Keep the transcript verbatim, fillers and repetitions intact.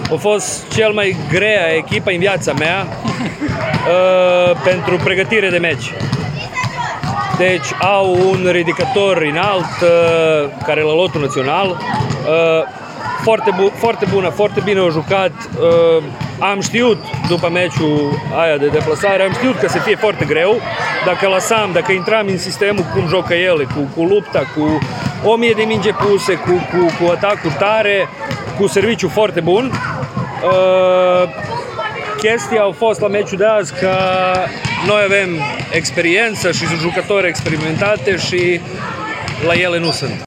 a fost cel mai grea echipă în viața mea uh, pentru pregătire de meci. Deci au un ridicator înalt uh, care e la lotul național, uh, foarte, bu- foarte bună, foarte bine au jucat. Uh, am știut după meciul aia de deplasare, am știut că să fie foarte greu dacă lăsam, dacă intram în sistemul cum jocă ele, cu, cu lupta, cu o mie de minge puse, cu, cu, cu atacuri tare, cu serviciu foarte bun. Uh, chestia a fost la meciul de azi că noi avem experiență și jucători experimentate și la ele nu sunt.